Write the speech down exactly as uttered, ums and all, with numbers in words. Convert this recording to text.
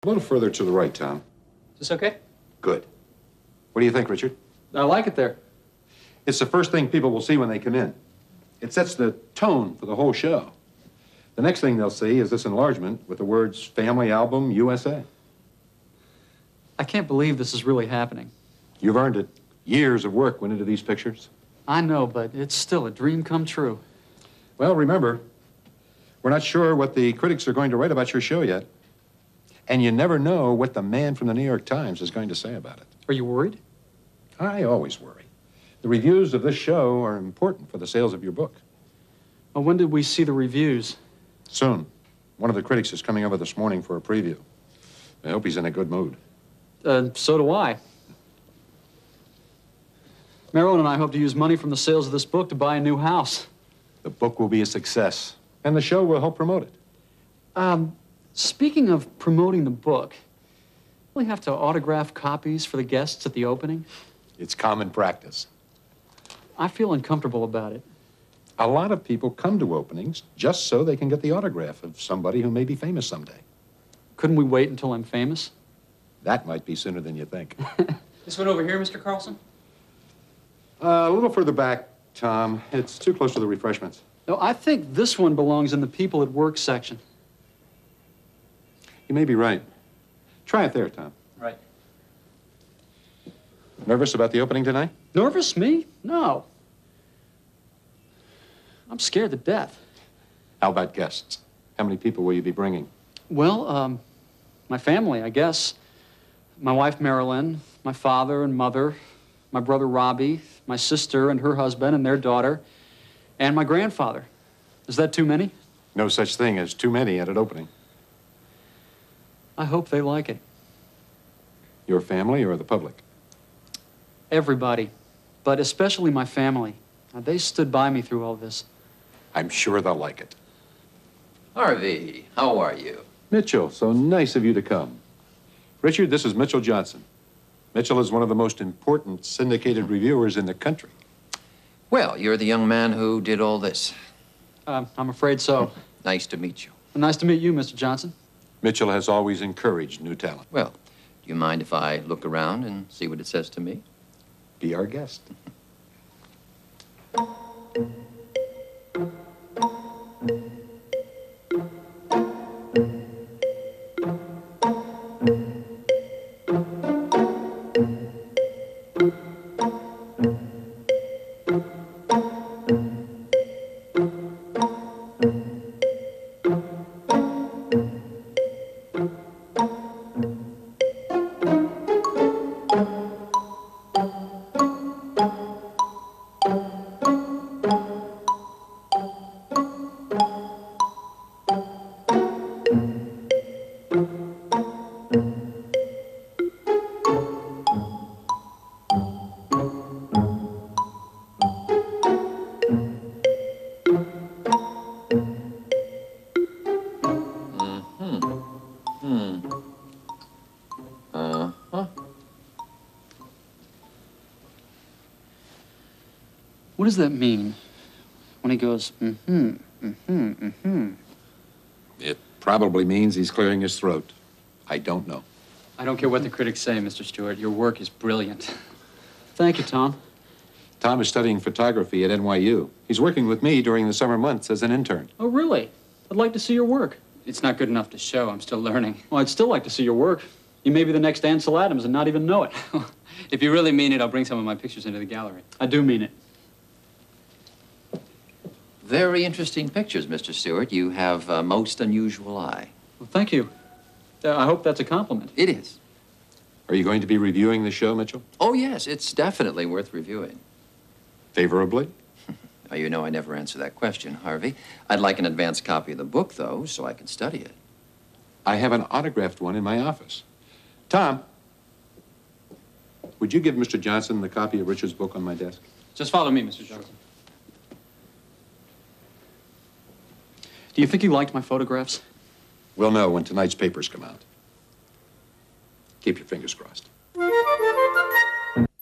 A little further to the right, Tom. Is this okay? Good. What do you think, Richard? I like it there. It's the first thing people will see when they come in. It sets the tone for the whole show. The next thing they'll see is this enlargement with the words Family Album U S A. I can't believe this is really happening. You've earned it. Years of work went into these pictures. I know, but it's still a dream come true. Well, remember, we're not sure what the critics are going to write about your show yet. And you never know what the man from the New York Times is going to say about it. Are you worried? I always worry. The reviews of this show are important for the sales of your book. Well, when did we see the reviews? Soon. One of the critics is coming over this morning for a preview. I hope he's in a good mood. Uh, so do I. Marilyn and I hope to use money from the sales of this book to buy a new house. The book will be a success, and the show will help promote it. Um, speaking of promoting the book, will we have to autograph copies for the guests at the opening? It's common practice. I feel uncomfortable about it. A lot of people come to openings just so they can get the autograph of somebody who may be famous someday. Couldn't we wait until I'm famous? That might be sooner than you think. This one over here, Mister Carlson? Uh, a little further back, Tom. It's too close to the refreshments. No, I think this one belongs in the people at work section. You may be right. Try it there, Tom. Right. Nervous about the opening tonight? Nervous, me? No. I'm scared to death. How about guests? How many people will you be bringing? Well, um, my family, I guess. My wife, Marilyn, my father and mother, my brother, Robbie, my sister and her husband and their daughter, and my grandfather. Is that too many? No such thing as too many at an opening. I hope they like it. Your family or the public? Everybody, but especially my family. Now, they stood by me through all this. I'm sure they'll like it. Harvey, how are you? Mitchell, so nice of you to come. Richard, this is Mitchell Johnson. Mitchell is one of the most important syndicated reviewers in the country. Well, you're the young man who did all this. Uh, I'm afraid so. Nice to meet you. Nice to meet you, Mister Johnson. Mitchell has always encouraged new talent. Well, do you mind if I look around and see what it says to me? Be our guest. What does that mean when he goes, mm-hmm, mm-hmm, mm-hmm? It probably means he's clearing his throat. I don't know. I don't care what the critics say, Mister Stewart. Your work is brilliant. Thank you, Tom. Tom is studying photography at N Y U. He's working with me during the summer months as an intern. Oh, really? I'd like to see your work. It's not good enough to show. I'm still learning. Well, I'd still like to see your work. You may be the next Ansel Adams and not even know it. If you really mean it, I'll bring some of my pictures into the gallery. I do mean it. Very interesting pictures, Mister Stewart. You have a most unusual eye. Well, thank you. Uh, I hope that's a compliment. It is. Are you going to be reviewing the show, Mitchell? Oh, yes, it's definitely worth reviewing. Favorably? Now, you know I never answer that question, Harvey. I'd like an advance copy of the book, though, so I can study it. I have an autographed one in my office. Tom, would you give Mister Johnson the copy of Richard's book on my desk? Just follow me, Mister Johnson. Do you think he liked my photographs? We'll know when tonight's papers come out. Keep your fingers crossed.